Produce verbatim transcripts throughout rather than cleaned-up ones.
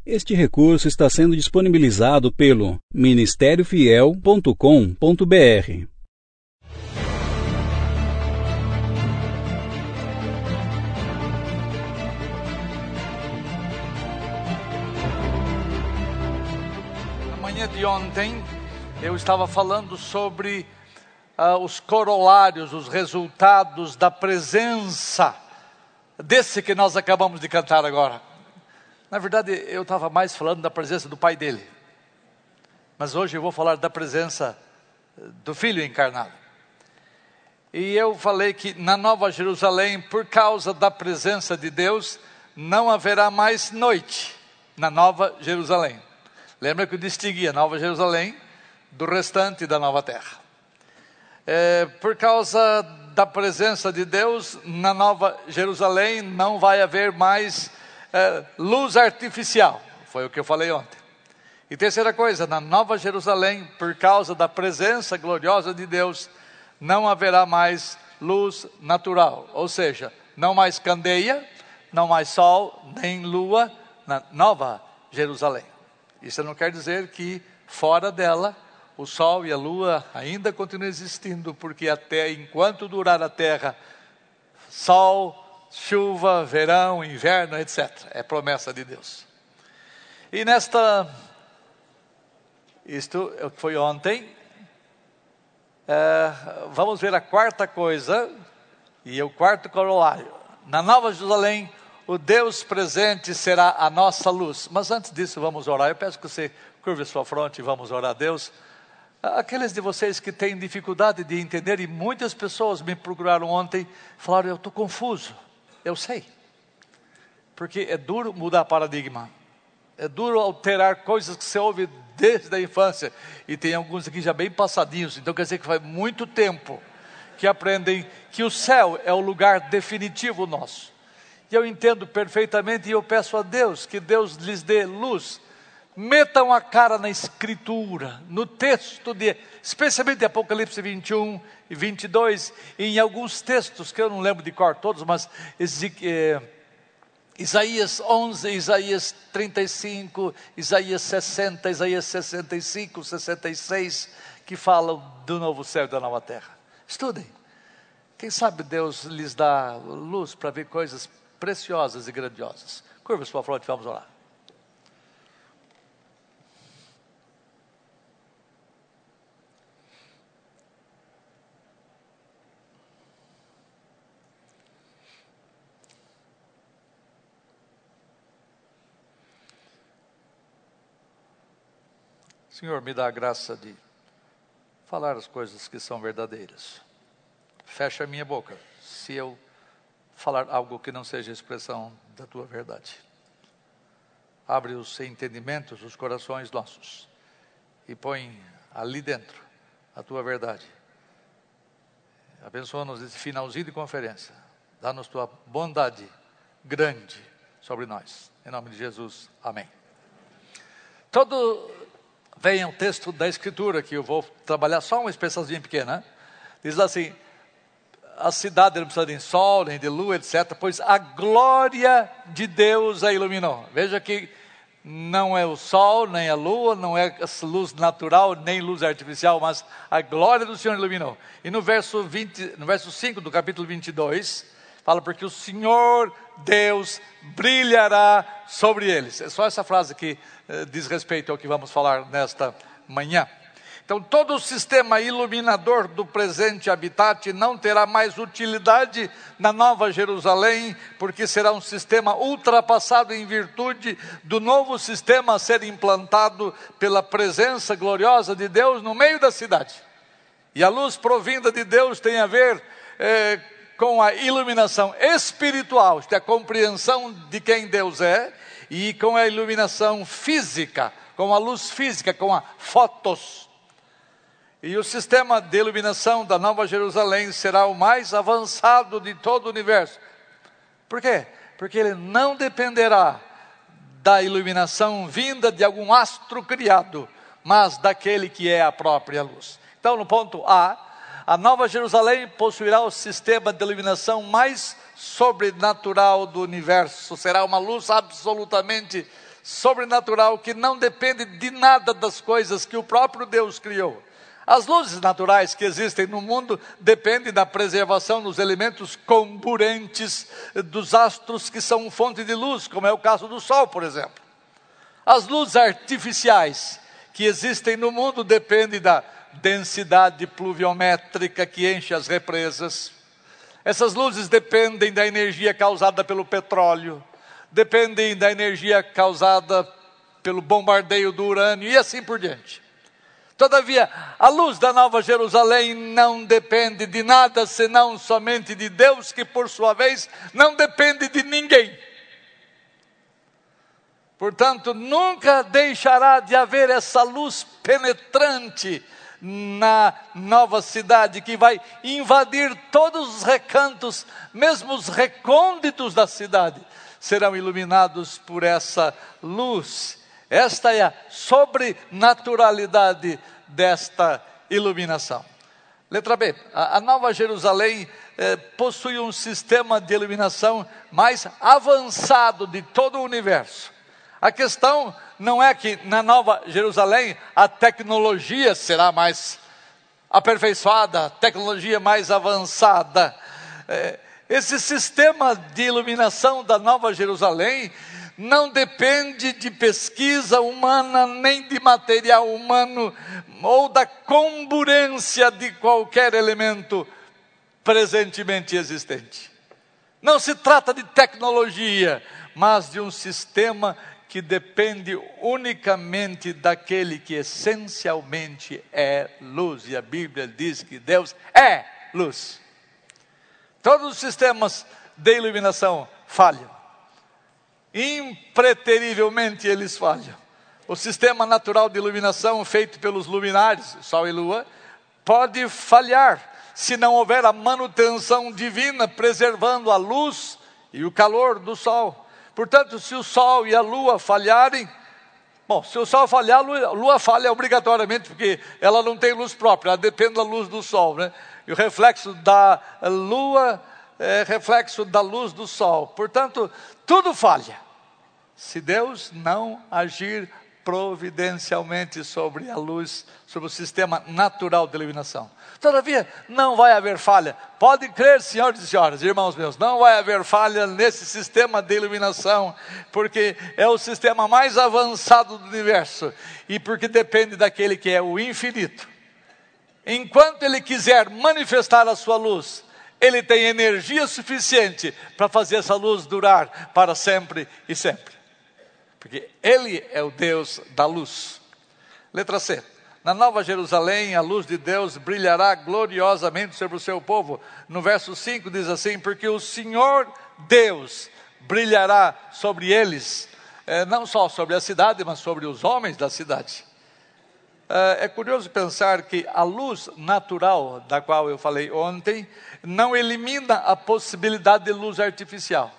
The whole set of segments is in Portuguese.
Este recurso está sendo disponibilizado pelo ministério fiel ponto com ponto br. Na manhã de ontem, eu estava falando sobre uh, os corolários, os resultados da presença desse que nós acabamos de cantar agora. Na verdade, eu estava mais falando da presença do Pai dele. Mas hoje eu vou falar da presença do Filho encarnado. E eu falei que na Nova Jerusalém, por causa da presença de Deus, não haverá mais noite na Nova Jerusalém. Lembra que eu distingui a Nova Jerusalém do restante da Nova Terra. É, por causa da presença de Deus, na Nova Jerusalém não vai haver mais é, luz artificial. Foi o que eu falei ontem. E terceira coisa, na Nova Jerusalém, por causa da presença gloriosa de Deus, não haverá mais luz natural. Ou seja, não mais candeia, não mais sol, nem lua na Nova Jerusalém. Isso não quer dizer que fora dela o sol e a lua ainda continuam existindo, porque até enquanto durar a terra, sol, chuva, verão, inverno, etcétera. É promessa de Deus. E nesta, isto foi ontem, é, vamos ver a quarta coisa, e o quarto corolário. Na Nova Jerusalém, o Deus presente será a nossa luz. Mas antes disso, vamos orar. Eu peço que você curve sua fronte e vamos orar a Deus. Aqueles de vocês que têm dificuldade de entender, e muitas pessoas me procuraram ontem, falaram, eu estou confuso. Eu sei, porque é duro mudar paradigma, é duro alterar coisas que você ouve desde a infância, e tem alguns aqui já bem passadinhos, então quer dizer que faz muito tempo que aprendem que o céu é o lugar definitivo nosso. E eu entendo perfeitamente, e eu peço a Deus, que Deus lhes dê luz. Metam a cara na escritura, no texto, de, especialmente de Apocalipse vinte e um e vinte e dois, e em alguns textos, que eu não lembro de cor todos, mas eh, Isaías onze, Isaías trinta e cinco, Isaías sessenta, Isaías sessenta e cinco, sessenta e seis, que falam do novo céu e da nova terra. Estudem. Quem sabe Deus lhes dá luz para ver coisas preciosas e grandiosas. Curva sua fronte, vamos orar. Senhor, me dá a graça de falar as coisas que são verdadeiras. Fecha a minha boca, se eu falar algo que não seja expressão da tua verdade. Abre os entendimentos, os corações nossos, e põe ali dentro a tua verdade. Abençoa-nos nesse finalzinho de conferência. Dá-nos tua bondade grande sobre nós. Em nome de Jesus, amém. Todo... Vem um texto da Escritura, que eu vou trabalhar só uma expressãozinha pequena. Diz assim, a cidade não precisa de sol, nem de lua, etcétera, pois a glória de Deus a iluminou. Veja que não é o sol, nem a lua, não é luz natural, nem luz artificial, mas a glória do Senhor iluminou. E no verso, vinte, no verso cinco do capítulo vinte e dois, fala, porque o Senhor Deus brilhará sobre eles. É só essa frase que eh, diz respeito ao que vamos falar nesta manhã. Então, todo o sistema iluminador do presente habitat não terá mais utilidade na Nova Jerusalém, porque será um sistema ultrapassado em virtude do novo sistema a ser implantado pela presença gloriosa de Deus no meio da cidade. E a luz provinda de Deus tem a ver eh, com a iluminação espiritual, isto é, a compreensão de quem Deus é, e com a iluminação física, com a luz física, com a fotos. E o sistema de iluminação da Nova Jerusalém será o mais avançado de todo o universo. Por quê? Porque ele não dependerá da iluminação vinda de algum astro criado, mas daquele que é a própria luz. Então, no ponto A, a Nova Jerusalém possuirá o sistema de iluminação mais sobrenatural do universo. Será uma luz absolutamente sobrenatural que não depende de nada das coisas que o próprio Deus criou. As luzes naturais que existem no mundo dependem da preservação dos elementos comburentes dos astros que são fonte de luz, como é o caso do Sol, por exemplo. As luzes artificiais que existem no mundo dependem da densidade pluviométrica que enche as represas. Essas luzes dependem da energia causada pelo petróleo, dependem da energia causada pelo bombardeio do urânio e assim por diante. Todavia, a luz da Nova Jerusalém não depende de nada senão somente de Deus, que por sua vez não depende de ninguém. Portanto, nunca deixará de haver essa luz penetrante na nova cidade, que vai invadir todos os recantos, mesmo os recônditos da cidade, serão iluminados por essa luz. Esta é a sobrenaturalidade desta iluminação. Letra B, a, a Nova Jerusalém eh, possui um sistema de iluminação mais avançado de todo o universo. A questão não é que na Nova Jerusalém a tecnologia será mais aperfeiçoada, a tecnologia mais avançada. É, esse sistema de iluminação da Nova Jerusalém não depende de pesquisa humana, nem de material humano, ou da comburência de qualquer elemento presentemente existente. Não se trata de tecnologia, mas de um sistema que depende unicamente daquele que essencialmente é luz. E a Bíblia diz que Deus é luz. Todos os sistemas de iluminação falham. Impreterivelmente eles falham. O sistema natural de iluminação feito pelos luminares, Sol e Lua, pode falhar se não houver a manutenção divina preservando a luz e o calor do Sol. Portanto, se o Sol e a Lua falharem, bom, se o Sol falhar, a Lua, a Lua falha obrigatoriamente, porque ela não tem luz própria, ela depende da luz do Sol, né? E o reflexo da Lua é reflexo da luz do Sol. Portanto, tudo falha, se Deus não agir providencialmente sobre a luz, sobre o sistema natural de iluminação. Todavia, não vai haver falha. Pode crer, senhores e senhoras, irmãos meus, não vai haver falha nesse sistema de iluminação, porque é o sistema mais avançado do universo, e porque depende daquele que é o infinito. Enquanto ele quiser manifestar a sua luz, ele tem energia suficiente para fazer essa luz durar para sempre e sempre. Porque ele é o Deus da luz. Letra C. Na Nova Jerusalém, a luz de Deus brilhará gloriosamente sobre o seu povo. No verso cinco diz assim: porque o Senhor Deus brilhará sobre eles, é, não só sobre a cidade, mas sobre os homens da cidade. É, é curioso pensar que a luz natural, da qual eu falei ontem, não elimina a possibilidade de luz artificial.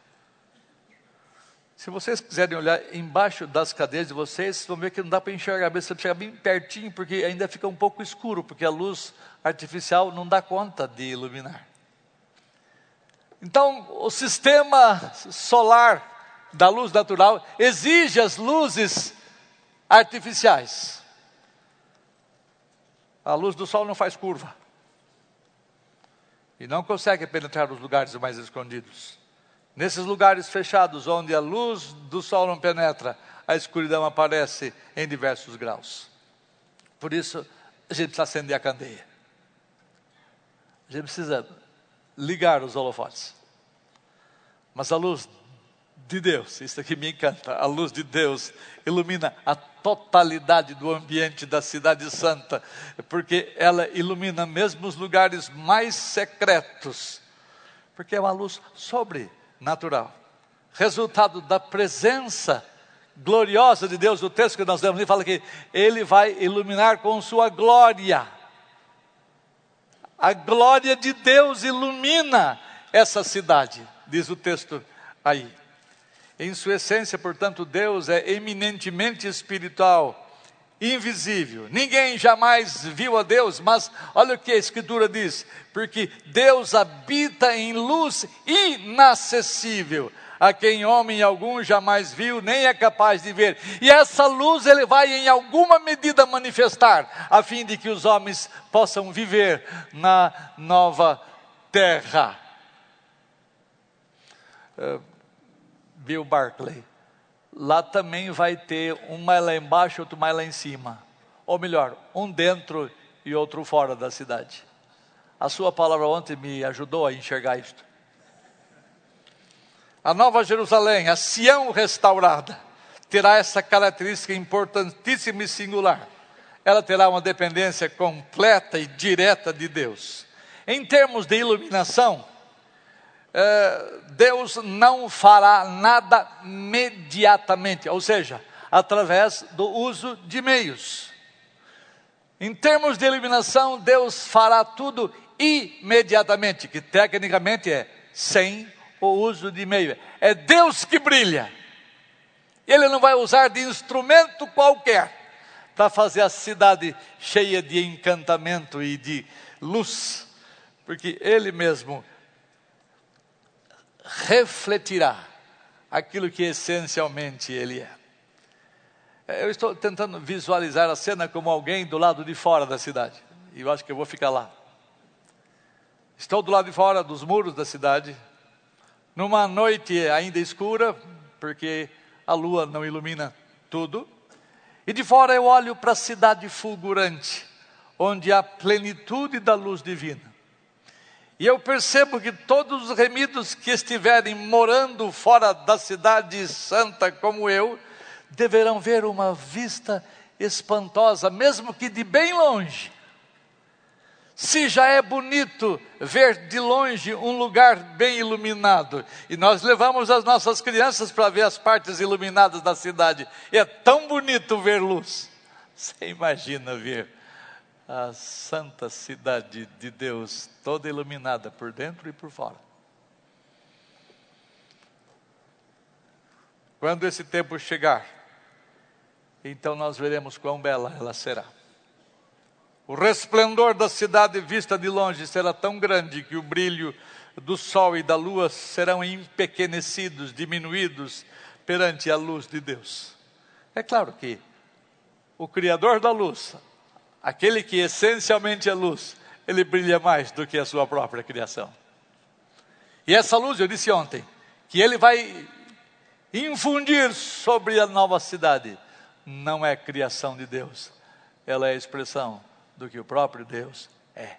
Se vocês quiserem olhar embaixo das cadeiras de vocês, vocês vão ver que não dá para enxergar, você precisa chegar bem pertinho, porque ainda fica um pouco escuro, porque a luz artificial não dá conta de iluminar. Então, o sistema solar da luz natural exige as luzes artificiais. A luz do sol não faz curva, e não consegue penetrar os lugares mais escondidos. Nesses lugares fechados, onde a luz do sol não penetra, a escuridão aparece em diversos graus. Por isso, a gente precisa acender a candeia. A gente precisa ligar os holofotes. Mas a luz de Deus, isso aqui me encanta, a luz de Deus ilumina a totalidade do ambiente da cidade santa, porque ela ilumina mesmo os lugares mais secretos, porque é uma luz sobrenatural. Natural, resultado da presença gloriosa de Deus. O texto que nós lemos ali fala que Ele vai iluminar com sua glória. A glória de Deus ilumina essa cidade, diz o texto aí. Em sua essência, portanto, Deus é eminentemente espiritual, invisível. Ninguém jamais viu a Deus, mas olha o que a Escritura diz: porque Deus habita em luz inacessível, a quem homem algum jamais viu, nem é capaz de ver. E essa luz ele vai em alguma medida manifestar, a fim de que os homens possam viver na nova terra. Uh, Bill Barclay, lá também vai ter um mais lá embaixo, outro mais lá em cima. Ou melhor, um dentro e outro fora da cidade. A sua palavra ontem me ajudou a enxergar isto. A Nova Jerusalém, a Sião restaurada, terá essa característica importantíssima e singular. Ela terá uma dependência completa e direta de Deus. Em termos de iluminação, eh, Deus não fará nada imediatamente, ou seja, através do uso de meios. Em termos de iluminação, Deus fará tudo imediatamente, que tecnicamente é sem o uso de meio. É Deus que brilha. Ele não vai usar de instrumento qualquer para fazer a cidade cheia de encantamento e de luz, porque Ele mesmo refletirá aquilo que essencialmente Ele é. Eu estou tentando visualizar a cena como alguém do lado de fora da cidade, e eu acho que eu vou ficar lá. Estou do lado de fora dos muros da cidade, numa noite ainda escura, porque a lua não ilumina tudo, e de fora eu olho para a cidade fulgurante, onde há plenitude da luz divina. E eu percebo que todos os remidos que estiverem morando fora da cidade santa como eu, deverão ver uma vista espantosa, mesmo que de bem longe. Se já é bonito ver de longe um lugar bem iluminado, e nós levamos as nossas crianças para ver as partes iluminadas da cidade, e é tão bonito ver luz. Você imagina ver a santa cidade de Deus, toda iluminada por dentro e por fora. Quando esse tempo chegar, então nós veremos quão bela ela será. O resplendor da cidade vista de longe será tão grande que o brilho do sol e da lua serão empequenecidos, diminuídos perante a luz de Deus. É claro que o Criador da luz, aquele que essencialmente é luz, ele brilha mais do que a sua própria criação. E essa luz, eu disse ontem, que ele vai infundir sobre a nova cidade, não é criação de Deus, ela é a expressão do que o próprio Deus é.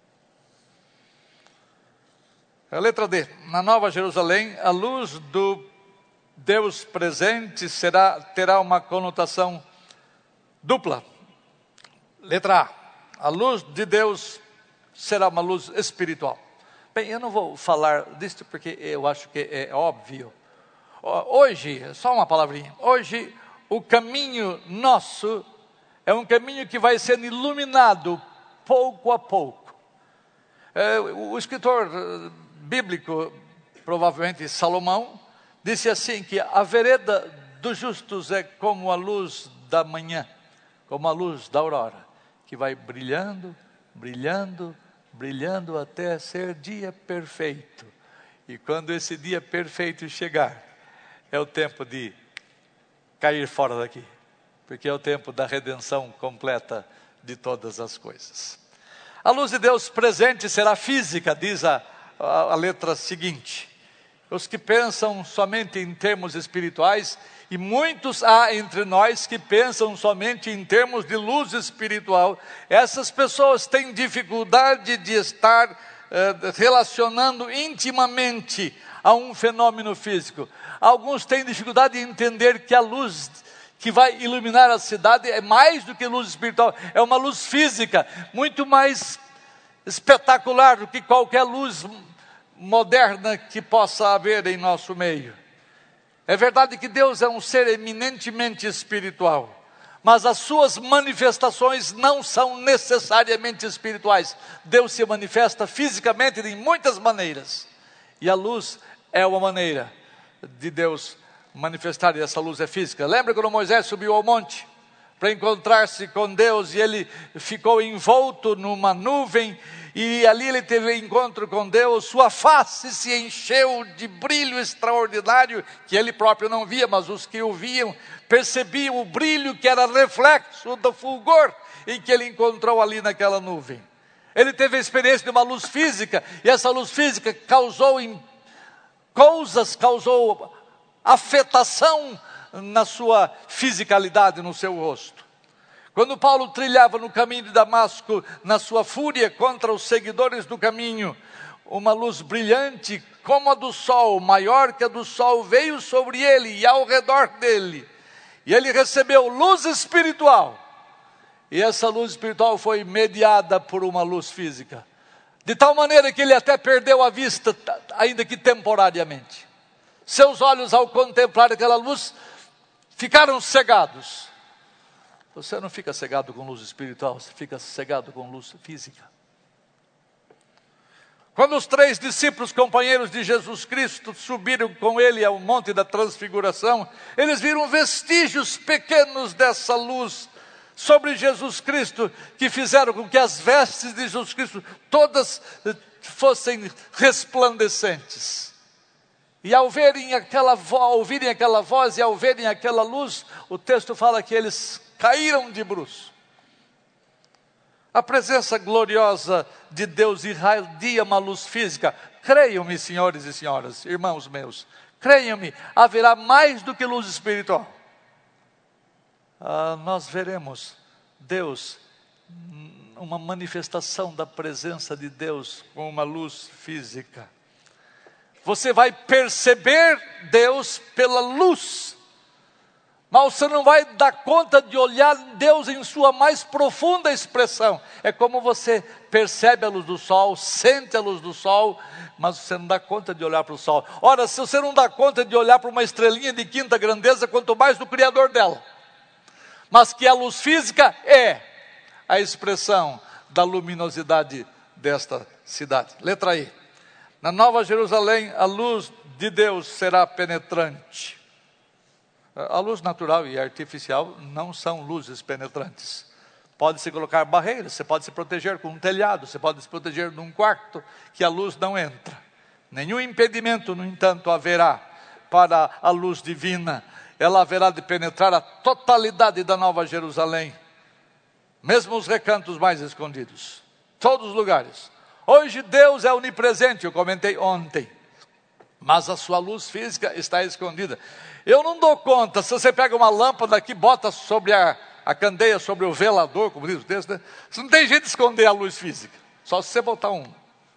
A letra D. Na Nova Jerusalém, a luz do Deus presente será, terá uma conotação dupla. Letra A. A luz de Deus será uma luz espiritual. Bem, eu não vou falar disso porque eu acho que é óbvio. Hoje, só uma palavrinha. Hoje, o caminho nosso é um caminho que vai sendo iluminado pouco a pouco. É, o escritor bíblico, provavelmente Salomão, disse assim que a vereda dos justos é como a luz da manhã, como a luz da aurora, que vai brilhando, brilhando, brilhando até ser dia perfeito. E quando esse dia perfeito chegar, é o tempo de cair fora daqui, porque é o tempo da redenção completa de todas as coisas. A luz de Deus presente será física, diz a, a, a letra seguinte. Os que pensam somente em termos espirituais, e muitos há entre nós que pensam somente em termos de luz espiritual, essas pessoas têm dificuldade de estar eh, relacionando intimamente a um fenômeno físico. Alguns têm dificuldade de entender que a luz que vai iluminar a cidade é mais do que luz espiritual, é uma luz física, muito mais espetacular do que qualquer luz moderna que possa haver em nosso meio. É verdade que Deus é um ser eminentemente espiritual, mas as suas manifestações não são necessariamente espirituais. Deus se manifesta fisicamente em muitas maneiras, e a luz é uma maneira de Deus manifestar, e essa luz é física. Lembra quando Moisés subiu ao monte? para encontrar-se com Deus, e ele ficou envolto numa nuvem, e ali ele teve encontro com Deus. Sua face se encheu de brilho extraordinário, que ele próprio não via, mas os que o viam percebiam o brilho que era reflexo do fulgor em que ele encontrou ali naquela nuvem. Ele teve a experiência de uma luz física, e essa luz física causou em coisas, causou afetação na sua fisicalidade, no seu rosto. Quando Paulo trilhava no caminho de Damasco, na sua fúria contra os seguidores do caminho, uma luz brilhante como a do sol, maior que a do sol, veio sobre ele e ao redor dele, e ele recebeu luz espiritual, e essa luz espiritual foi mediada por uma luz física, de tal maneira que ele até perdeu a vista, ainda que temporariamente. Seus olhos, ao contemplar aquela luz, ficaram cegados. Você não fica cegado com luz espiritual, você fica cegado com luz física. Quando os três discípulos, companheiros de Jesus Cristo, subiram com ele ao Monte da Transfiguração, eles viram vestígios pequenos dessa luz sobre Jesus Cristo, que fizeram com que as vestes de Jesus Cristo todas fossem resplandecentes. E ao verem aquela voz, ouvirem aquela voz e ao verem aquela luz, o texto fala que eles caíram de bruços. A presença gloriosa de Deus irradia uma luz física. Creiam-me, senhores e senhoras, irmãos meus, creiam-me, haverá mais do que luz espiritual. Ah, nós veremos Deus, uma manifestação da presença de Deus com uma luz física. Você vai perceber Deus pela luz, mas você não vai dar conta de olhar Deus em sua mais profunda expressão. É como você percebe a luz do sol, sente a luz do sol, mas você não dá conta de olhar para o sol. Ora, se você não dá conta de olhar para uma estrelinha de quinta grandeza, quanto mais do Criador dela. Mas que a luz física é a expressão da luminosidade desta cidade. Letra I. Na Nova Jerusalém, a luz de Deus será penetrante. A luz natural e artificial não são luzes penetrantes. Pode-se colocar barreiras, você pode se proteger com um telhado, você pode se proteger num quarto que a luz não entra. Nenhum impedimento, no entanto, haverá para a luz divina. Ela haverá de penetrar a totalidade da Nova Jerusalém, mesmo os recantos mais escondidos, todos os lugares. Hoje Deus é onipresente, eu comentei ontem, mas a sua luz física está escondida. Eu não dou conta, se você pega uma lâmpada aqui, bota sobre a, a candeia, sobre o velador, como diz o texto, né? Você não tem jeito de esconder a luz física, só se você botar um,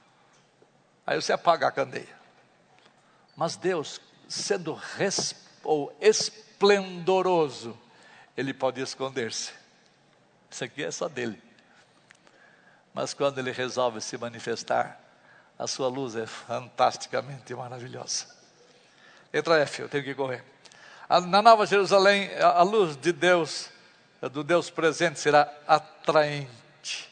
aí você apaga a candeia. Mas Deus, sendo res, ou esplendoroso, Ele pode esconder-se. Isso aqui é só dele. Mas quando Ele resolve se manifestar, a sua luz é fantasticamente maravilhosa. Letra F, eu tenho que correr. Na Nova Jerusalém, a luz de Deus, do Deus presente, será atraente.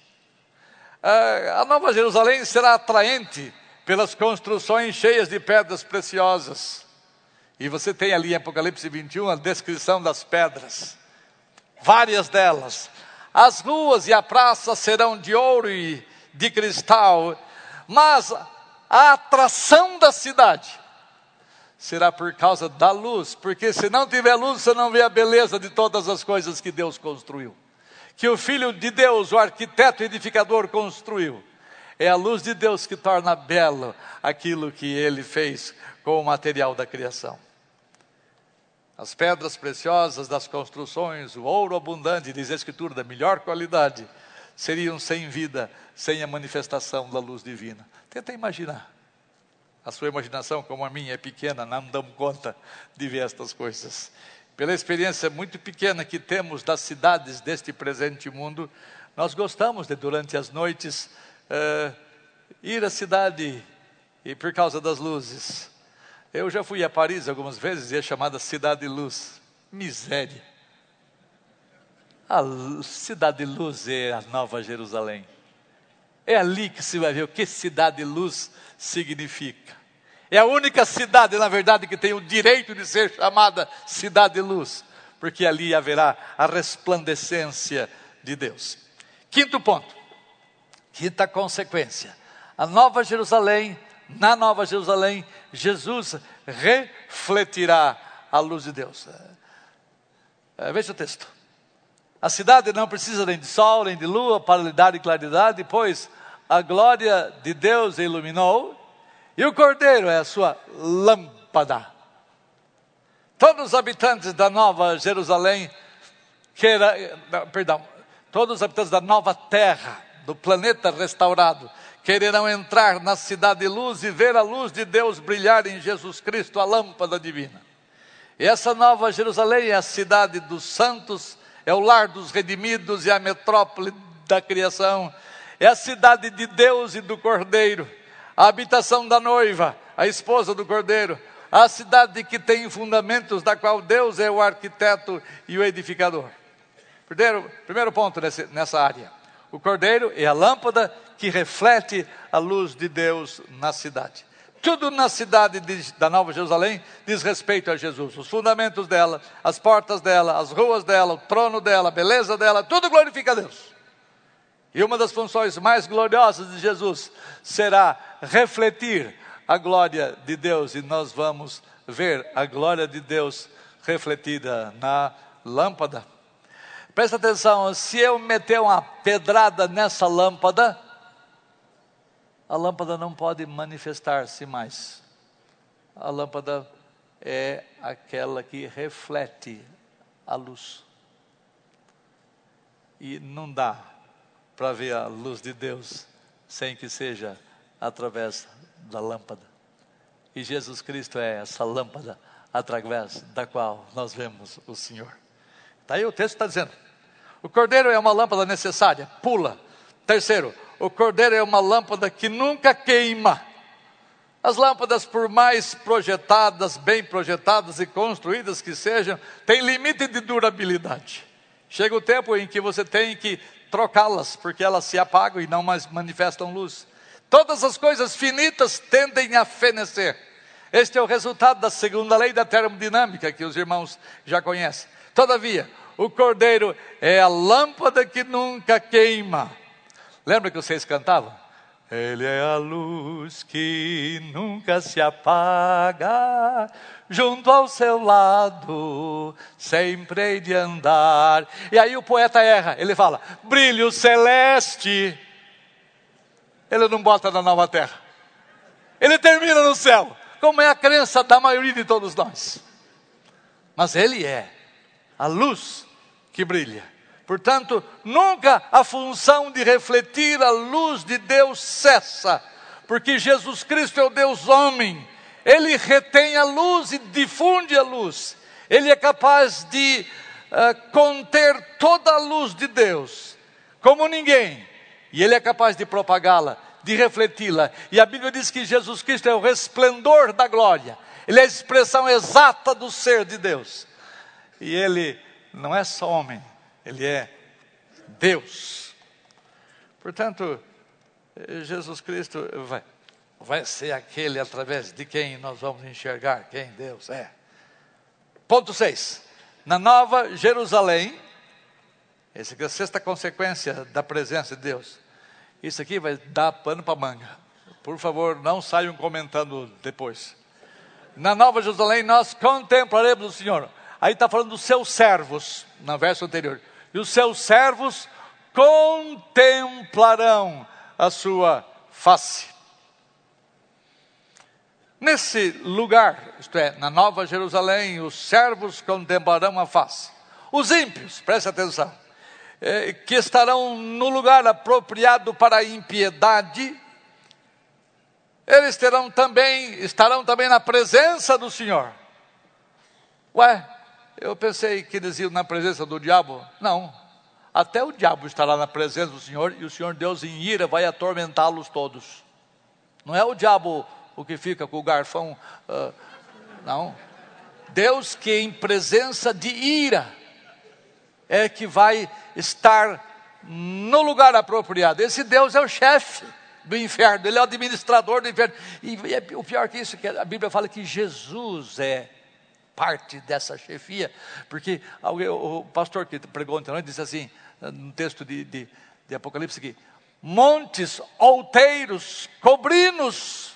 A Nova Jerusalém será atraente pelas construções cheias de pedras preciosas. E você tem ali em Apocalipse vinte e um a descrição das pedras. Várias delas. As ruas e a praça serão de ouro e de cristal, mas a atração da cidade será por causa da luz, porque se não tiver luz, você não vê a beleza de todas as coisas que Deus construiu, que o Filho de Deus, o arquiteto edificador, construiu. É a luz de Deus que torna belo aquilo que Ele fez com o material da criação. As pedras preciosas das construções, o ouro abundante, diz a Escritura, da melhor qualidade, seriam sem vida, sem a manifestação da luz divina. Tenta imaginar. A sua imaginação, como a minha, é pequena, não damos conta de ver estas coisas. Pela experiência muito pequena que temos das cidades deste presente mundo, nós gostamos de, durante as noites, uh, ir à cidade, e por causa das luzes. Eu já fui a Paris algumas vezes e é chamada Cidade de Luz. Miséria. A Cidade de Luz é a Nova Jerusalém. É ali que se vai ver o que Cidade de Luz significa. É a única cidade, na verdade, que tem o direito de ser chamada Cidade de Luz. porque ali haverá a resplandecência de Deus. Quinto ponto, quinta consequência. A Nova Jerusalém, na Nova Jerusalém, Jesus refletirá a luz de Deus. É, veja o texto. A cidade não precisa nem de sol, nem de lua, para lhe dar claridade, pois a glória de Deus a iluminou, e o Cordeiro é a sua lâmpada. Todos os habitantes da Nova Jerusalém, queira, perdão, todos os habitantes da nova terra, do planeta restaurado, quererão entrar na cidade de luz e ver a luz de Deus brilhar em Jesus Cristo, a lâmpada divina. E essa Nova Jerusalém é a cidade dos santos, é o lar dos redimidos e a metrópole da criação. É a cidade de Deus e do Cordeiro, a habitação da noiva, a esposa do Cordeiro, a cidade que tem fundamentos, da qual Deus é o arquiteto e o edificador. Primeiro, primeiro ponto nesse, nessa área. O Cordeiro é a lâmpada que reflete a luz de Deus na cidade. Tudo na cidade de, da Nova Jerusalém diz respeito a Jesus. Os fundamentos dela, as portas dela, as ruas dela, o trono dela, a beleza dela, tudo glorifica a Deus. E uma das funções mais gloriosas de Jesus será refletir a glória de Deus. E nós vamos ver a glória de Deus refletida na lâmpada. Presta atenção, se eu meter uma pedrada nessa lâmpada, a lâmpada não pode manifestar-se mais. A lâmpada é aquela que reflete a luz. E não dá para ver a luz de Deus sem que seja através da lâmpada. E Jesus Cristo é essa lâmpada através da qual nós vemos o Senhor. Daí o texto está dizendo, o Cordeiro é uma lâmpada necessária, pula. Terceiro, o Cordeiro é uma lâmpada que nunca queima. As lâmpadas, por mais projetadas, bem projetadas e construídas que sejam, têm limite de durabilidade. Chega o tempo em que você tem que trocá-las, porque elas se apagam e não mais manifestam luz. Todas as coisas finitas tendem a fenecer. Este é o resultado da segunda lei da termodinâmica, que os irmãos já conhecem. Todavia, o Cordeiro é a lâmpada que nunca queima. Lembra que vocês cantavam? Ele é a luz que nunca se apaga, junto ao seu lado sempre hei de andar. E aí o poeta erra, ele fala, brilho celeste. Ele não bota na nova terra. Ele termina no céu, como é a crença da maioria de todos nós. Mas ele é a luz que brilha. Portanto, nunca a função de refletir a luz de Deus cessa, porque Jesus Cristo é o Deus homem. Ele retém a luz e difunde a luz. Ele é capaz de uh, conter toda a luz de Deus, como ninguém. E Ele é capaz de propagá-la, de refleti-la. E a Bíblia diz que Jesus Cristo é o resplendor da glória. Ele é a expressão exata do ser de Deus. E Ele não é só homem, Ele é Deus. Portanto, Jesus Cristo vai, vai ser aquele através de quem nós vamos enxergar quem Deus é. Ponto seis. Na Nova Jerusalém, essa é a sexta consequência da presença de Deus. Isso aqui vai dar pano para manga. Por favor, não saiam comentando depois. Na Nova Jerusalém nós contemplaremos o Senhor. Aí está falando dos seus servos, no verso anterior. E os seus servos contemplarão a sua face. Nesse lugar, isto é, na Nova Jerusalém, os servos contemplarão a face. Os ímpios, preste atenção, é, que estarão no lugar apropriado para a impiedade, eles terão também, estarão também na presença do Senhor. Ué, eu pensei que eles iam na presença do diabo. Não, até o diabo estará na presença do Senhor, e o Senhor Deus em ira vai atormentá-los todos. Não é o diabo o que fica com o garfão, uh, não. Deus que em presença de ira é que vai estar no lugar apropriado. Esse Deus é o chefe do inferno, Ele é o administrador do inferno. E é o pior que isso, que a Bíblia fala que Jesus é parte dessa chefia, porque alguém, o pastor que pregou ontem à noite disse assim, no texto de, de, de Apocalipse aqui, montes, outeiros, cobrinos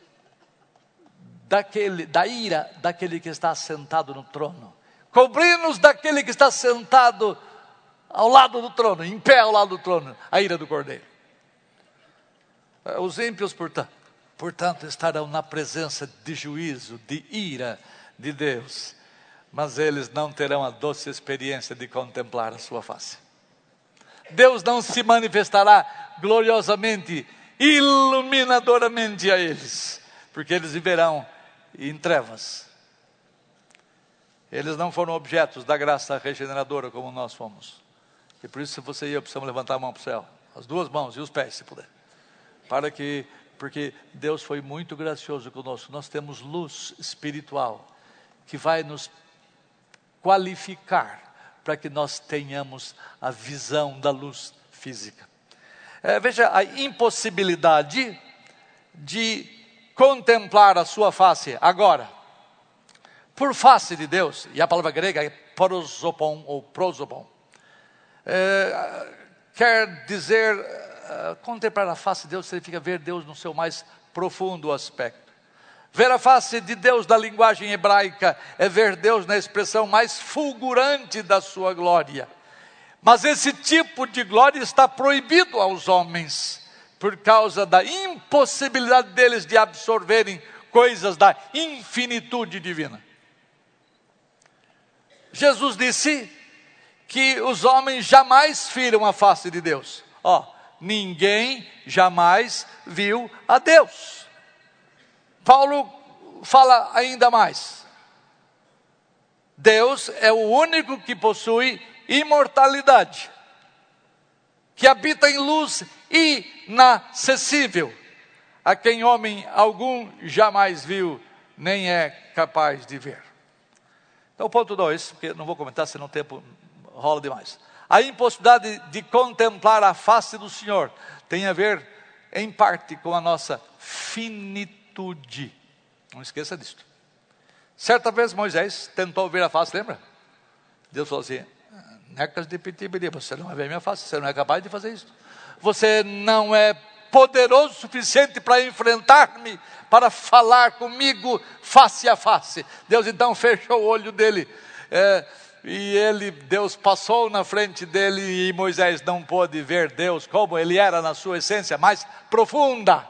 daquele, da ira daquele que está sentado no trono, cobrinos daquele que está sentado ao lado do trono, em pé ao lado do trono, a ira do Cordeiro. Os ímpios, portanto, portanto, estarão na presença de juízo, de ira de Deus, mas eles não terão a doce experiência de contemplar a sua face. Deus não se manifestará gloriosamente, iluminadoramente a eles, porque eles viverão em trevas. Eles não foram objetos da graça regeneradora como nós fomos. E por isso, se você e eu precisamos levantar a mão para o céu, as duas mãos e os pés, se puder, para que, porque Deus foi muito gracioso conosco. Nós temos luz espiritual que vai nos qualificar para que nós tenhamos a visão da luz física. É, veja a impossibilidade de contemplar a sua face agora. Por face de Deus, e a palavra grega é prosopon ou prosopon, é, quer dizer, uh, contemplar a face de Deus significa ver Deus no seu mais profundo aspecto. Ver a face de Deus na linguagem hebraica é ver Deus na expressão mais fulgurante da sua glória. Mas esse tipo de glória está proibido aos homens, por causa da impossibilidade deles de absorverem coisas da infinitude divina. Jesus disse que os homens jamais viram a face de Deus. Ó, ninguém jamais viu a Deus. Paulo fala ainda mais. Deus é o único que possui imortalidade, que habita em luz inacessível, a quem homem algum jamais viu, nem é capaz de ver. Então, ponto dois, porque não vou comentar, senão o tempo rola demais. A impossibilidade de contemplar a face do Senhor tem a ver, em parte, com a nossa finitude. Não esqueça disso. Certa vez Moisés tentou ver a face, lembra? Deus falou assim, necas de pitibiri, você não vai ver minha face, você não é capaz de fazer isso. Você não é poderoso o suficiente para enfrentar-me, para falar comigo face a face. Deus então fechou o olho dele, é, e ele, Deus passou na frente dele, e Moisés não pôde ver Deus como ele era na sua essência mais profunda.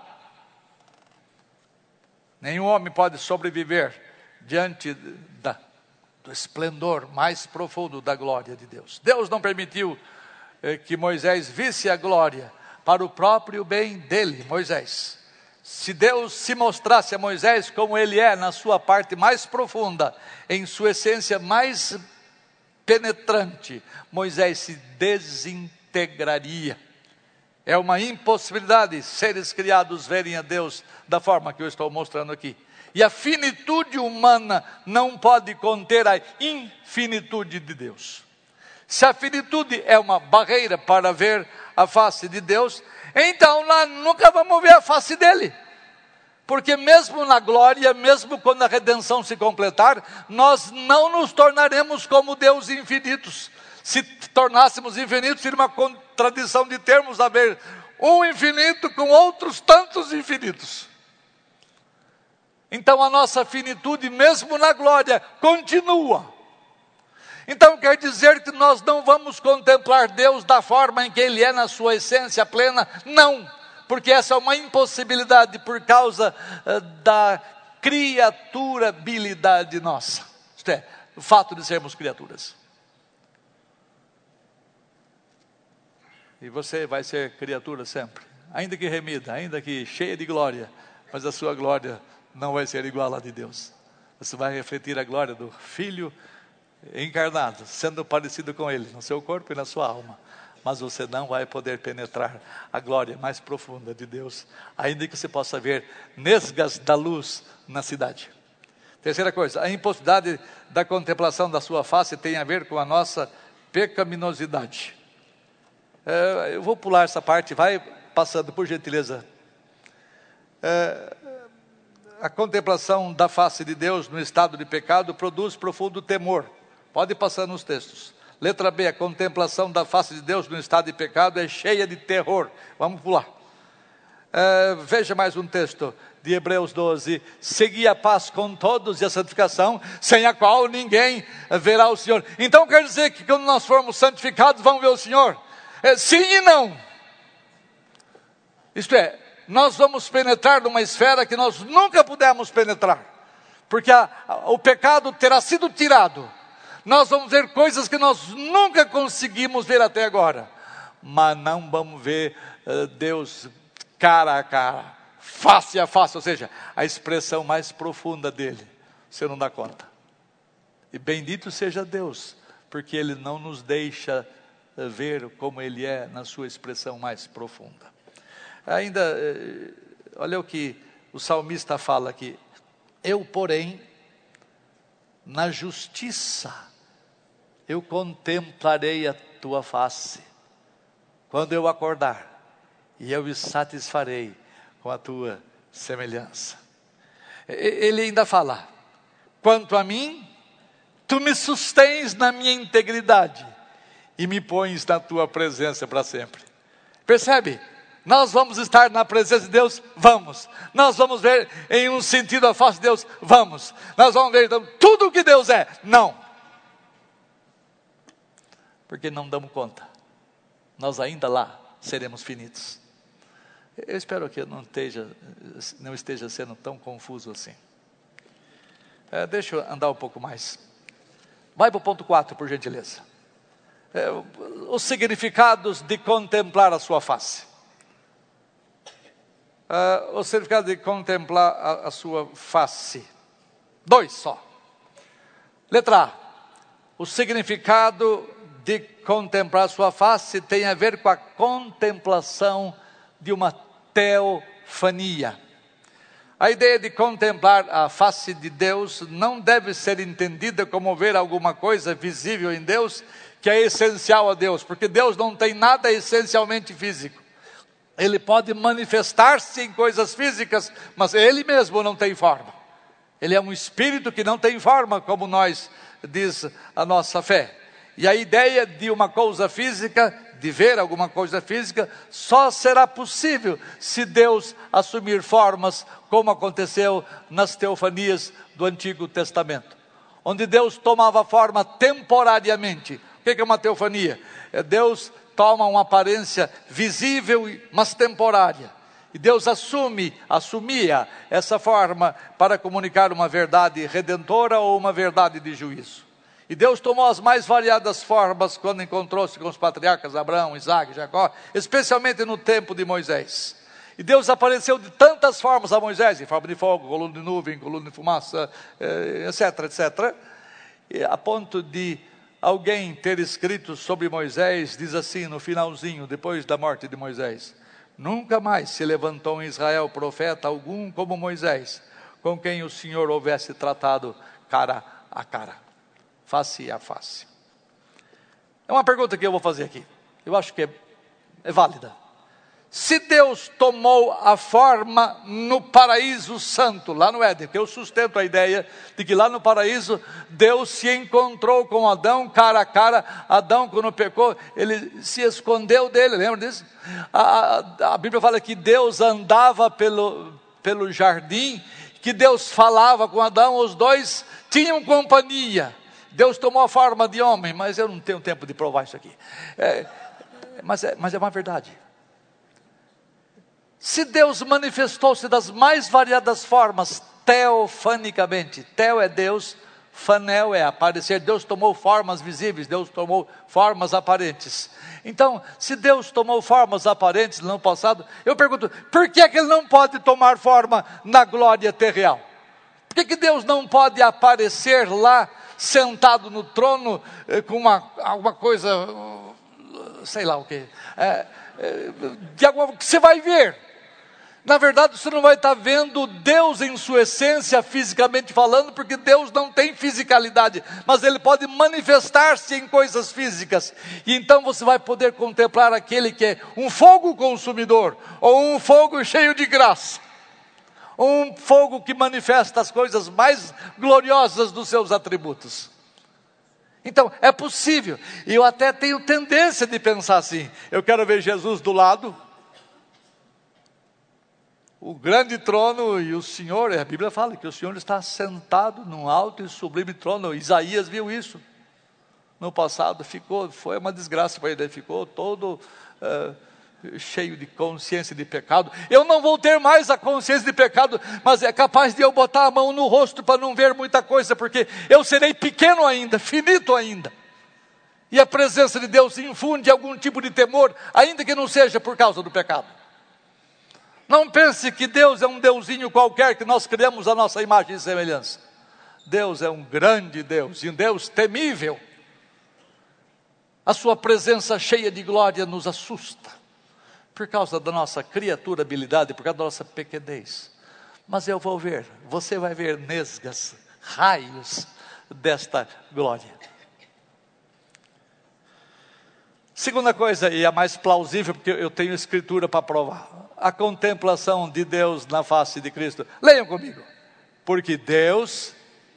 Nenhum homem pode sobreviver diante da, do esplendor mais profundo da glória de Deus. Deus não permitiu eh, que Moisés visse a glória para o próprio bem dele, Moisés. Se Deus se mostrasse a Moisés como ele é na sua parte mais profunda, em sua essência mais penetrante, Moisés se desintegraria. É uma impossibilidade seres criados verem a Deus da forma que eu estou mostrando aqui. E a finitude humana não pode conter a infinitude de Deus. Se a finitude é uma barreira para ver a face de Deus, então nós nunca vamos ver a face dele. Porque mesmo na glória, mesmo quando a redenção se completar, nós não nos tornaremos como Deus infinitos. Se tornássemos infinitos, seria uma contradição de termos haver um infinito com outros tantos infinitos. Então a nossa finitude, mesmo na glória, continua. Então quer dizer que nós não vamos contemplar Deus da forma em que Ele é na sua essência plena? Não, porque essa é uma impossibilidade por causa uh, da criaturabilidade nossa. Isto é, o fato de sermos criaturas. E você vai ser criatura sempre, ainda que remida, ainda que cheia de glória, mas a sua glória não vai ser igual à de Deus. Você vai refletir a glória do Filho encarnado, sendo parecido com Ele, no seu corpo e na sua alma. Mas você não vai poder penetrar a glória mais profunda de Deus, ainda que você possa ver nesgas da luz na cidade. Terceira coisa, a impossibilidade da contemplação da sua face tem a ver com a nossa pecaminosidade. É, eu vou pular essa parte, vai passando por gentileza. É, a contemplação da face de Deus no estado de pecado produz profundo temor. Pode passar nos textos. Letra B, a contemplação da face de Deus no estado de pecado é cheia de terror. Vamos pular. Uh, veja mais um texto de Hebreus doze. Segui a paz com todos e a santificação, sem a qual ninguém verá o Senhor. Então quer dizer que quando nós formos santificados, vamos ver o Senhor? É, sim e não. Isto é, nós vamos penetrar numa esfera que nós nunca pudemos penetrar, porque a, a, o pecado terá sido tirado. Nós vamos ver coisas que nós nunca conseguimos ver até agora, mas não vamos ver uh, Deus cara a cara, face a face, ou seja, a expressão mais profunda dele. Você não dá conta. E bendito seja Deus, porque Ele não nos deixa uh, ver como Ele é na sua expressão mais profunda. Ainda, olha o que o salmista fala aqui. Eu, porém, na justiça, eu contemplarei a tua face, quando eu acordar, e eu me satisfarei com a tua semelhança. Ele ainda fala, quanto a mim, tu me sustens na minha integridade, e me pões na tua presença para sempre. Percebe? Nós vamos estar na presença de Deus? Vamos. Nós vamos ver em um sentido a face de Deus? Vamos. Nós vamos ver então tudo o que Deus é? Não. Porque não damos conta. Nós ainda lá seremos finitos. Eu espero que eu não esteja, não esteja sendo tão confuso assim. É, deixa eu andar um pouco mais. Vai para o ponto quatro, por gentileza. É, os significados de contemplar a sua face. Uh, o significado de contemplar a, a sua face. Dois só. Letra A. O significado de contemplar a sua face tem a ver com a contemplação de uma teofania. A ideia de contemplar a face de Deus não deve ser entendida como ver alguma coisa visível em Deus que é essencial a Deus, porque Deus não tem nada essencialmente físico. Ele pode manifestar-se em coisas físicas, mas Ele mesmo não tem forma. Ele é um espírito que não tem forma, como nós, diz a nossa fé. E a ideia de uma coisa física, de ver alguma coisa física, só será possível se Deus assumir formas, como aconteceu nas teofanias do Antigo Testamento, onde Deus tomava forma temporariamente. O que é uma teofania? É Deus toma uma aparência visível, mas temporária. E Deus assume, assumia essa forma para comunicar uma verdade redentora ou uma verdade de juízo. E Deus tomou as mais variadas formas quando encontrou-se com os patriarcas Abraão, Isaac, Jacó, especialmente no tempo de Moisés. E Deus apareceu de tantas formas a Moisés, em forma de fogo, coluna de nuvem, coluna de fumaça, etc, etc, a ponto de alguém ter escrito sobre Moisés, diz assim no finalzinho, depois da morte de Moisés: nunca mais se levantou em Israel profeta algum como Moisés, com quem o Senhor houvesse tratado cara a cara, face a face. É uma pergunta que eu vou fazer aqui, eu acho que é, é válida. Se Deus tomou a forma no paraíso santo, lá no Éden, porque eu sustento a ideia de que lá no paraíso Deus se encontrou com Adão cara a cara. Adão, quando pecou, ele se escondeu dele, lembra disso? A, a, a Bíblia fala que Deus andava pelo, pelo jardim, que Deus falava com Adão, os dois tinham companhia. Deus tomou a forma de homem, mas eu não tenho tempo de provar isso aqui. É, mas, é, mas é uma verdade. Se Deus manifestou-se das mais variadas formas, teofanicamente, teo é Deus, fanel é aparecer, Deus tomou formas visíveis, Deus tomou formas aparentes. Então, se Deus tomou formas aparentes no passado, eu pergunto, por que é que Ele não pode tomar forma na glória terreal? Por que que Deus não pode aparecer lá, sentado no trono, com uma, alguma coisa, sei lá o que, é, é, de alguma, que você vai ver? Na verdade, você não vai estar vendo Deus em sua essência, fisicamente falando, porque Deus não tem fisicalidade, mas Ele pode manifestar-se em coisas físicas, e então você vai poder contemplar aquele que é um fogo consumidor, ou um fogo cheio de graça, Um fogo que manifesta as coisas mais gloriosas dos seus atributos. Então, é possível. E eu até tenho tendência de pensar assim. Eu quero ver Jesus do lado. O grande trono e o Senhor, a Bíblia fala que o Senhor está sentado num alto e sublime trono. Isaías viu isso. No passado ficou, foi uma desgraça para ele. Ele ficou todo uh, cheio de consciência de pecado. Eu não vou ter mais a consciência de pecado, mas é capaz de eu botar a mão no rosto para não ver muita coisa, porque eu serei pequeno ainda, finito ainda. E a presença de Deus infunde algum tipo de temor, ainda que não seja por causa do pecado. Não pense que Deus é um deusinho qualquer que nós criamos a nossa imagem e semelhança. Deus é um grande Deus, e um Deus temível. A sua presença cheia de glória nos assusta, por causa da nossa criaturabilidade, por causa da nossa pequenez. Mas eu vou ver, você vai ver nesgas, raios desta glória. Segunda coisa, e a mais plausível, porque eu tenho escritura para provar. A contemplação de Deus na face de Cristo. Leiam comigo. Porque Deus...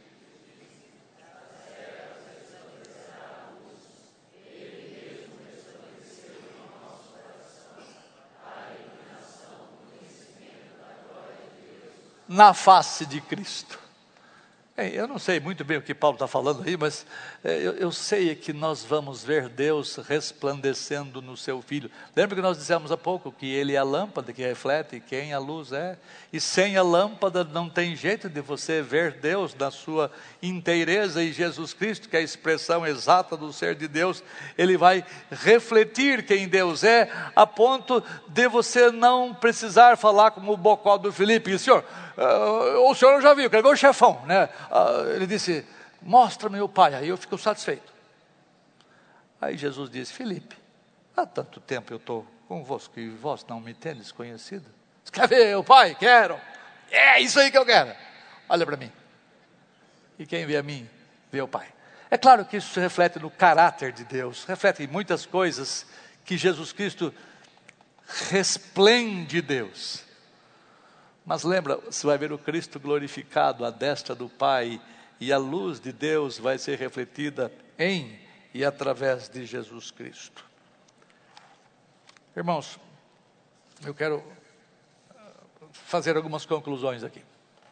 na face de Cristo. Bem, eu não sei muito bem o que Paulo está falando aí, mas é, eu, eu sei que nós vamos ver Deus resplandecendo no seu Filho. Lembra que nós dissemos há pouco que Ele é a lâmpada que reflete quem a luz é? E sem a lâmpada não tem jeito de você ver Deus na sua inteireza, e Jesus Cristo, que é a expressão exata do ser de Deus, Ele vai refletir quem Deus é, a ponto de você não precisar falar como o bocó do Filipe. E, Senhor, uh, o senhor já viu, quer ver o chefão, né? Uh, ele disse, mostra-me o Pai, aí eu fico satisfeito. Aí Jesus disse, Filipe, há tanto tempo eu estou convosco e vós não me tendes conhecido. Quer ver o Pai? Quero. É isso aí que eu quero. Olha para mim. E quem vê a mim, vê o Pai. É claro que isso se reflete no caráter de Deus, reflete em muitas coisas que Jesus Cristo resplende Deus. Mas lembra, você vai ver o Cristo glorificado à destra do Pai, e a luz de Deus vai ser refletida em e através de Jesus Cristo. Irmãos, eu quero fazer algumas conclusões aqui.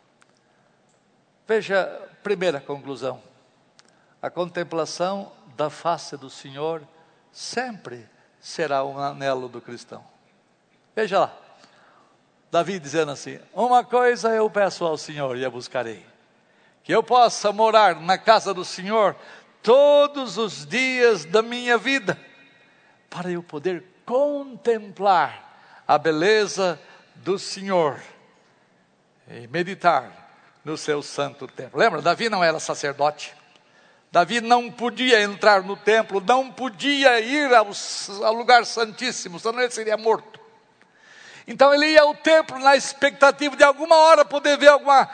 Veja, primeira conclusão: a contemplação da face do Senhor sempre será um anelo do cristão. Veja lá, Davi dizendo assim, uma coisa eu peço ao Senhor e a buscarei, que eu possa morar na casa do Senhor todos os dias da minha vida, para eu poder contemplar a beleza do Senhor e meditar no seu santo templo. Lembra, Davi não era sacerdote, Davi não podia entrar no templo, não podia ir ao, ao lugar santíssimo, senão ele seria morto. Então ele ia ao templo na expectativa de alguma hora poder ver alguma,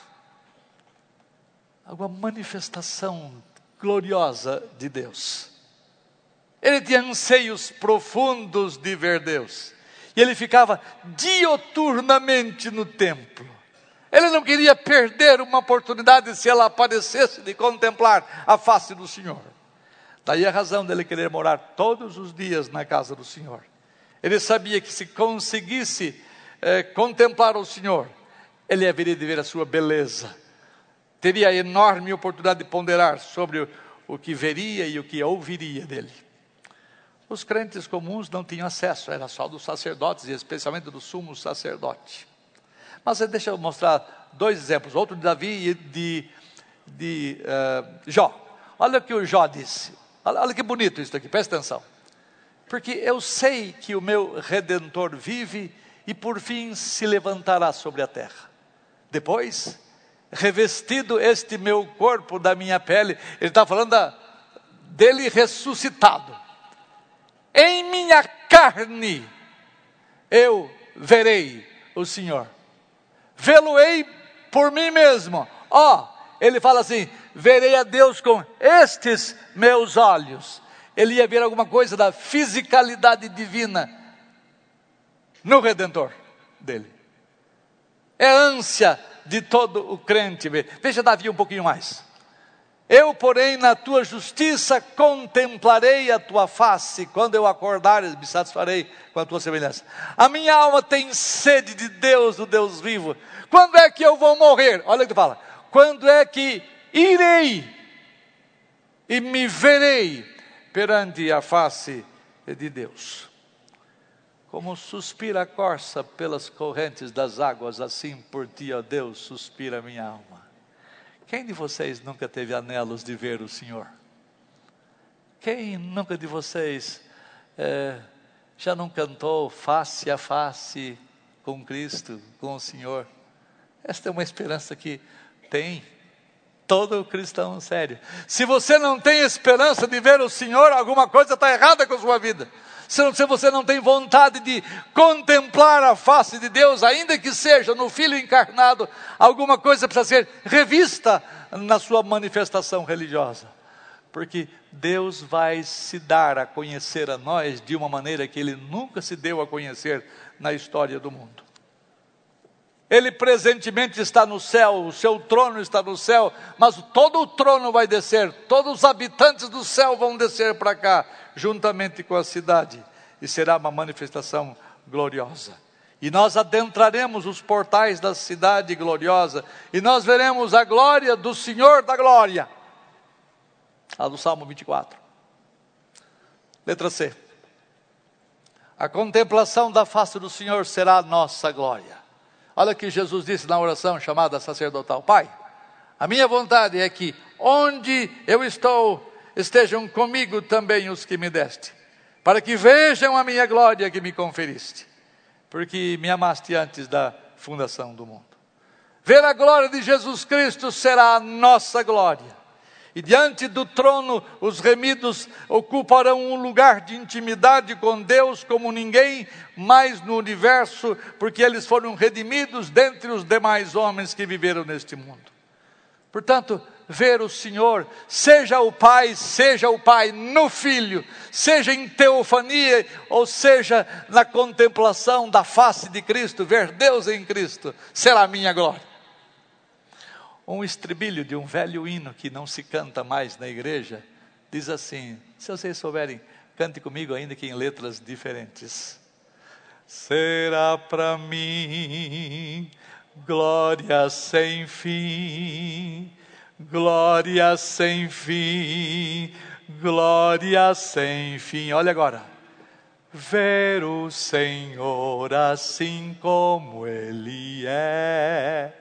alguma manifestação gloriosa de Deus. Ele tinha anseios profundos de ver Deus, e ele ficava dioturnamente no templo. Ele não queria perder uma oportunidade, se ela aparecesse, de contemplar a face do Senhor. Daí a razão dele querer morar todos os dias na casa do Senhor. Ele sabia que se conseguisse eh, contemplar o Senhor, ele haveria de ver a sua beleza. Teria a enorme oportunidade de ponderar sobre o, o que veria e o que ouviria dele. Os crentes comuns não tinham acesso, era só dos sacerdotes, e especialmente do sumo sacerdote. Mas deixa eu mostrar dois exemplos, outro de Davi e de, de uh, Jó. Olha o que o Jó disse, olha, olha que bonito isso aqui, presta atenção. Porque eu sei que o meu Redentor vive e por fim se levantará sobre a terra. Depois, revestido este meu corpo da minha pele, ele está falando da, dele ressuscitado. Em minha carne eu verei o Senhor. Vê-lo-ei por mim mesmo. Ó, oh, ele fala assim, verei a Deus com estes meus olhos. Ele ia ver alguma coisa da fisicalidade divina no Redentor dele. é ânsia de todo o crente. Veja Davi um pouquinho mais. Eu, porém, na tua justiça contemplarei a tua face. Quando eu acordares, me satisfarei com a tua semelhança. A minha alma tem sede de Deus, do Deus vivo. Quando é que eu vou morrer? Olha o que fala. Quando é que irei e me verei perante a face de Deus? Como suspira a corça pelas correntes das águas, assim por ti, ó Deus, suspira a minha alma. Quem de vocês nunca teve anelos de ver o Senhor? Quem nunca de vocês é, já não cantou face a face com Cristo, com o Senhor? Esta é uma esperança que tem todo cristão sério. Se você não tem esperança de ver o Senhor, alguma coisa está errada com a sua vida. Se você não tem vontade de contemplar a face de Deus, ainda que seja no Filho encarnado, alguma coisa precisa ser revista na sua manifestação religiosa. Porque Deus vai se dar a conhecer a nós de uma maneira que Ele nunca se deu a conhecer na história do mundo. Ele presentemente está no céu, o seu trono está no céu, mas todo o trono vai descer, todos os habitantes do céu vão descer para cá, juntamente com a cidade, e será uma manifestação gloriosa. E nós adentraremos os portais da cidade gloriosa, e nós veremos a glória do Senhor da glória. A do Salmo vinte e quatro. Letra C. A contemplação da face do Senhor será a nossa glória. Olha o que Jesus disse na oração chamada sacerdotal. Pai, a minha vontade é que onde eu estou, estejam comigo também os que me deste, para que vejam a minha glória que me conferiste, porque me amaste antes da fundação do mundo. Ver a glória de Jesus Cristo será a nossa glória. E diante do trono, os remidos ocuparão um lugar de intimidade com Deus como ninguém mais no universo, porque eles foram redimidos dentre os demais homens que viveram neste mundo. Portanto, ver o Senhor, seja o Pai, seja o Pai no Filho, seja em teofania, ou seja na contemplação da face de Cristo, ver Deus em Cristo, será a minha glória. Um estribilho de um velho hino que não se canta mais na igreja, diz assim, se vocês souberem, cante comigo ainda que em letras diferentes. Será para mim glória sem fim, glória sem fim, glória sem fim. Olha agora. Ver o Senhor assim como Ele é,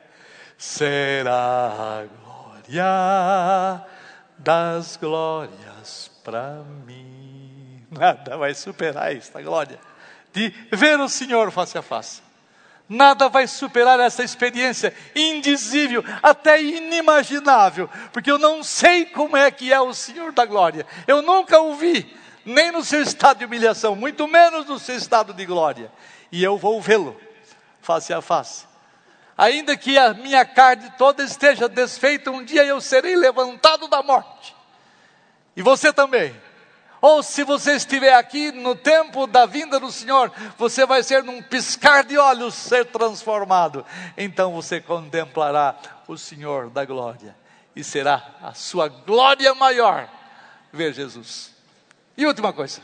será a glória das glórias para mim. Nada vai superar esta glória de ver o Senhor face a face. Nada vai superar essa experiência indizível, até inimaginável, porque eu não sei como é que é o Senhor da glória. Eu nunca o vi, nem no seu estado de humilhação, muito menos no seu estado de glória. E eu vou vê-lo face a face. Ainda que a minha carne toda esteja desfeita, um dia eu serei levantado da morte. E você também. Ou se você estiver aqui no tempo da vinda do Senhor, você vai ser num piscar de olhos ser transformado. Então você contemplará o Senhor da glória. E será a sua glória maior ver Jesus. E última coisa.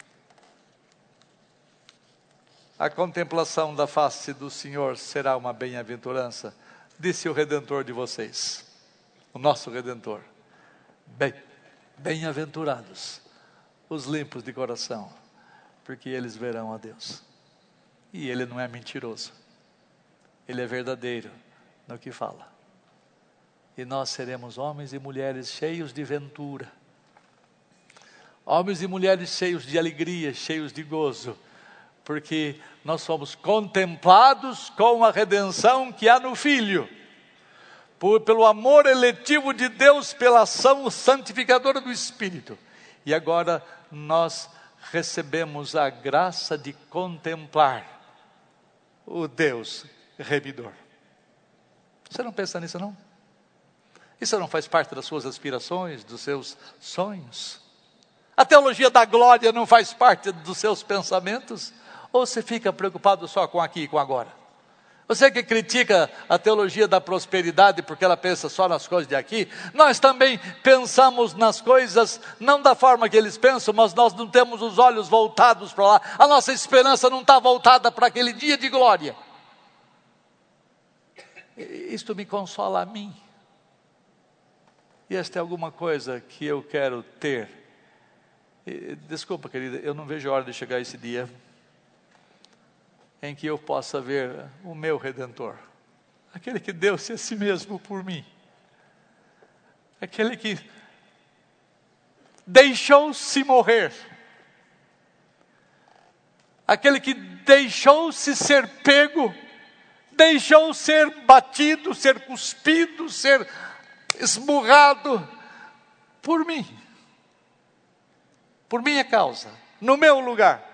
A contemplação da face do Senhor será uma bem-aventurança, disse o Redentor de vocês, o nosso Redentor. Bem, bem-aventurados os limpos de coração, porque eles verão a Deus. E Ele não é mentiroso, Ele é verdadeiro no que fala. E nós seremos homens e mulheres cheios de ventura, homens e mulheres cheios de alegria, cheios de gozo, porque nós somos contemplados com a redenção que há no Filho, por, pelo amor eletivo de Deus, pela ação santificadora do Espírito. E agora nós recebemos a graça de contemplar o Deus remidor. Você não pensa nisso, não? Isso não faz parte das suas aspirações, dos seus sonhos? A teologia da glória não faz parte dos seus pensamentos? Ou você fica preocupado só com aqui e com agora? Você que critica a teologia da prosperidade porque ela pensa só nas coisas de aqui, nós também pensamos nas coisas, não da forma que eles pensam, mas nós não temos os olhos voltados para lá. A nossa esperança não está voltada para aquele dia de glória. Isto me consola a mim. E esta é alguma coisa que eu quero ter. Desculpa, querida, eu não vejo a hora de chegar esse dia em que eu possa ver o meu Redentor, aquele que deu-se a si mesmo por mim, aquele que deixou-se morrer, aquele que deixou-se ser pego, deixou ser batido, ser cuspido, ser esmurrado por mim, por minha causa, no meu lugar.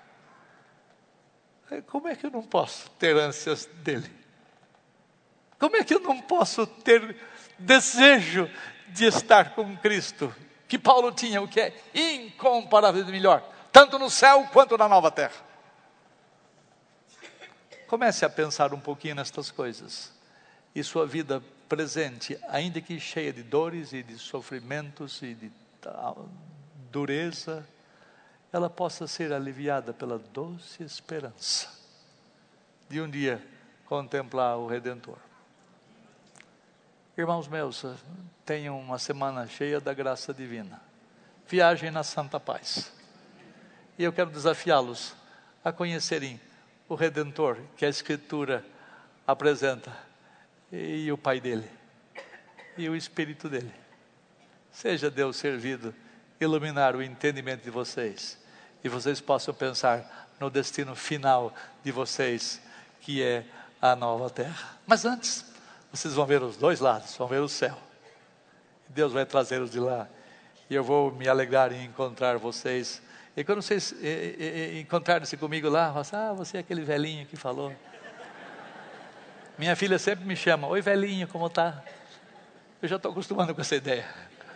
Como é que eu não posso ter ânsias dele? Como é que eu não posso ter desejo de estar com Cristo? Que Paulo tinha, o que é incomparavelmente melhor, tanto no céu quanto na nova terra. Comece a pensar um pouquinho nestas coisas. E sua vida presente, ainda que cheia de dores e de sofrimentos e de dureza, ela possa ser aliviada pela doce esperança de um dia contemplar o Redentor. Irmãos meus, tenham uma semana cheia da graça divina. Viajem na santa paz. E eu quero desafiá-los a conhecerem o Redentor que a Escritura apresenta, e o Pai dele, e o Espírito dele. Seja Deus servido, iluminar o entendimento de vocês, e vocês possam pensar no destino final de vocês, que é a nova terra. Mas antes, vocês vão ver os dois lados, vão ver o céu. Deus vai trazê-los de lá, e eu vou me alegrar em encontrar vocês. E quando vocês e, e, e, encontrarem-se comigo lá, vão falar, ah, você é aquele velhinho que falou. Minha filha sempre me chama, oi velhinho, como está? Eu já estou acostumado com essa ideia.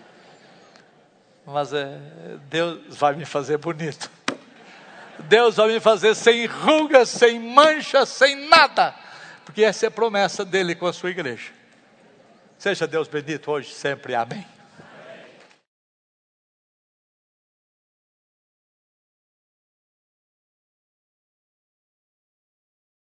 Mas é, Deus vai me fazer bonito. Deus vai me fazer sem rugas, sem manchas, sem nada. Porque essa é a promessa dele com a sua igreja. Seja Deus bendito hoje, sempre. Amém.